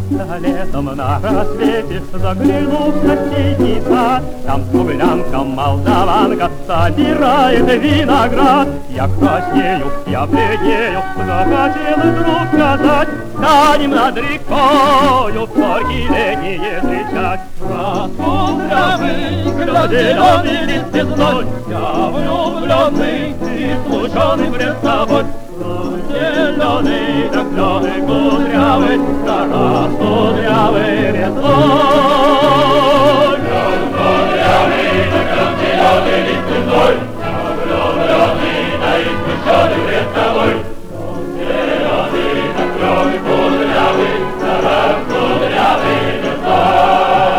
Как-то летом на рассвете заглянул в соседний сад. Там смуглянка-молдаванка собирает виноград. Я краснею, я бледнею, захотел вдруг сказать: станем над рекою горькие летние встречать. Распудрявый, зеленый лист весной, я влюбленный и случайный пред тобой. Зеленый, да зеленый, кудрявый, да распудрявый весной. Кудрявый, да зеленый лист весной, я влюбленный, да и случайный пред тобой. Зеленый, да зеленый, кудрявый, да распудрявый весной.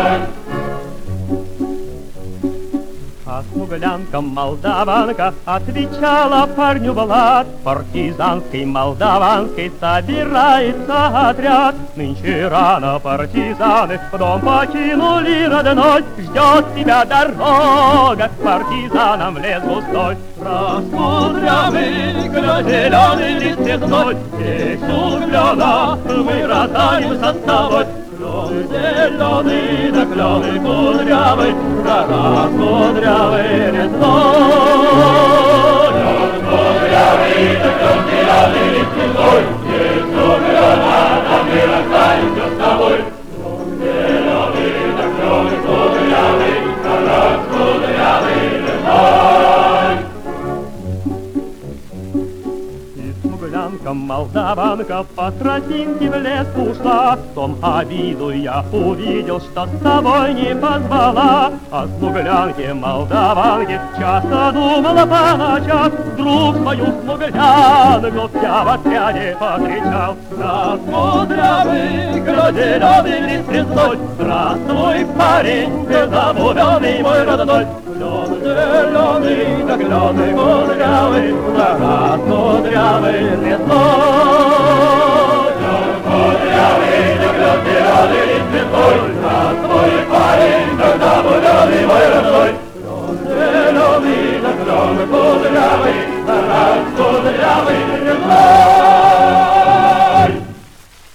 А смуглянка-молдаванка отвечала парню Влад: партизанской молдаванской собирается отряд. Нынче рано партизаны дом покинули родной. Ждет тебя дорога к партизанам в лес густой. Распудрявый, зеленый лист весной, здесь углена мы расстанемся с тобой. Клен зеленый, да клен кудрявый, да распудрявый весной. Клен кудрявый, да клен зеленый лист весной, здесь углена мы расстанемся с тобой. Клен зеленый, да клен кудрявый, да распудрявый весной. Смуглянка-молдаванка по тропинке в лес ушла. В том обиду я увидел, что с тобой не позвала. О смуглянке-молдаванке часто думала по ночам. Вдруг свою смуглянку я в отряде повстречал. Распудрявый, зеленый лист весной, здравствуй, парень, забубенный мой родной. Клен зеленый, да клен кудрявый, да распудрявый.